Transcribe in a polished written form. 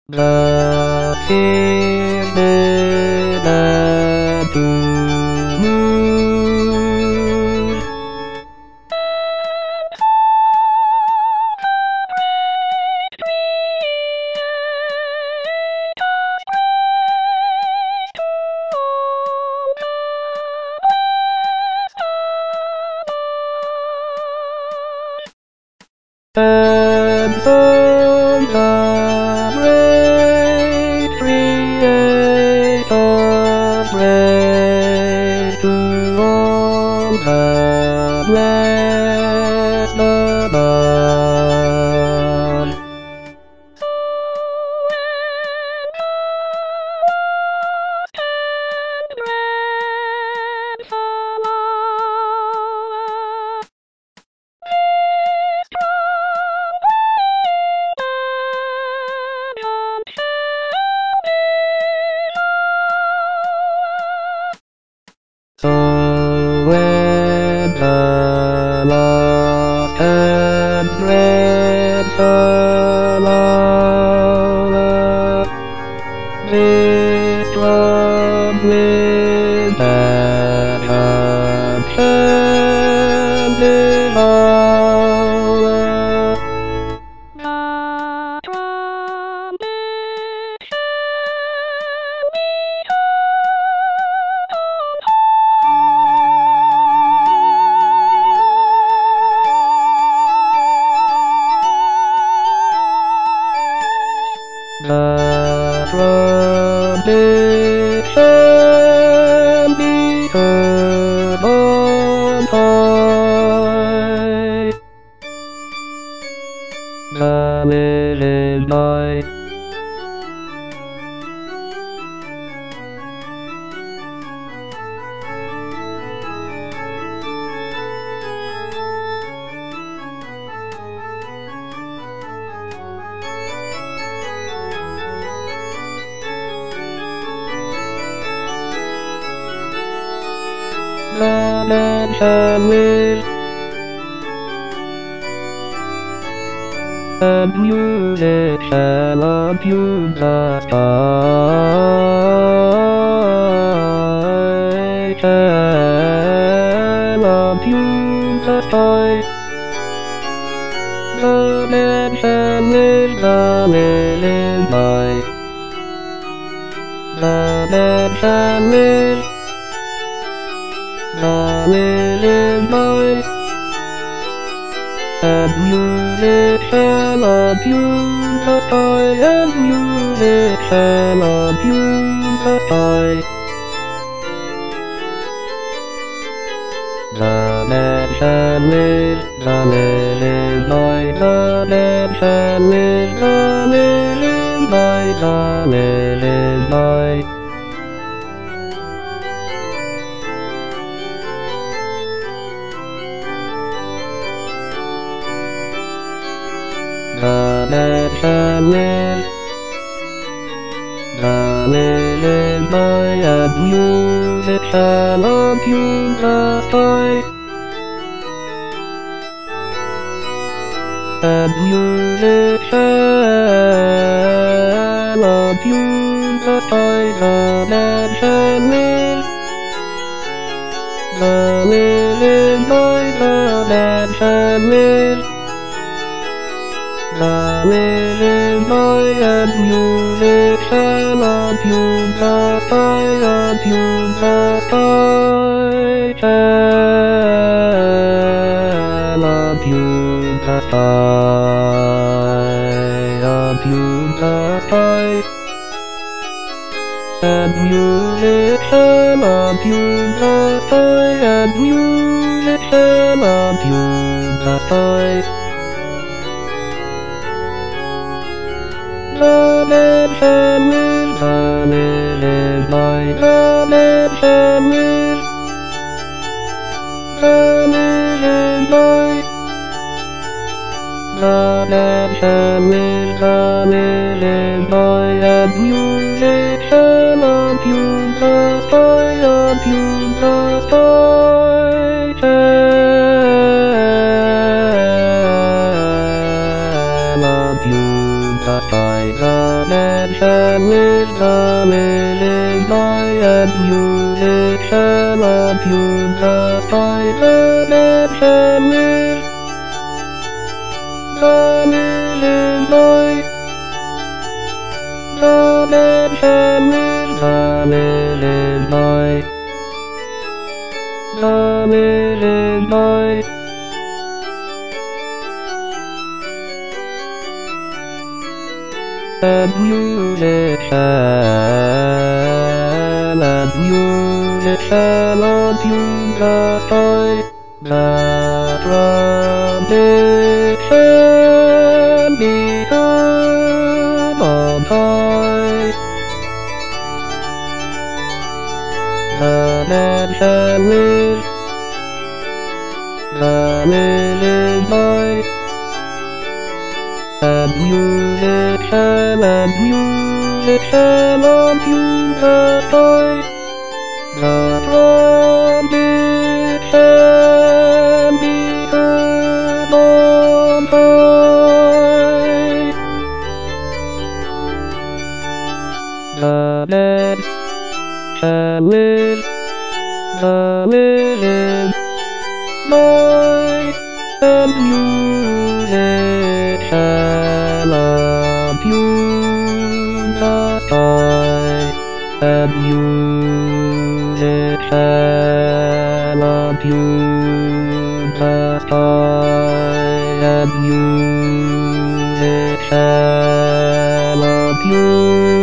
The fears that to move. And from the great Creator's grace to all the blessed above. So when the lost and dreadful hour, this trembling and unchanging hour, the trumpet shall be heard on high. The little night the land shall live, and music shall unpure the sky, shall unpure the sky. The land shall live, the living light. The land shall live, the living light, and music shall unpure the sky, and music shall unpure the sky. The land shall live, the living light, the land shall live, the living light, the living light. The land shall live, the living light, and music shall unpure the sky, and music shall unpure the sky. The land shall live, the living light, the land shall live, the living light, and music shall unpure the sky, unpure the sky, shall unpure the sky, unpure the sky, and music shall unpure the sky, and music shall unpure the sky. The land shall live, the living light, the land shall live, the living light, the land shall live, the living light, and music shall unpure the sky, unpure the sky, shall unpure the the sky, the nation is the living by, and music shall attune the sky, the nation is the living by, the nation is the living by, the living by. And music shall attune the sky, the trumpet shall be heard on high. The nation is the living by, and music shall attune the sky, the trumpet shall be heard on high. The dead shall live, the living by, and music shall attune the sky, and music shall attune the sky, and music shall attune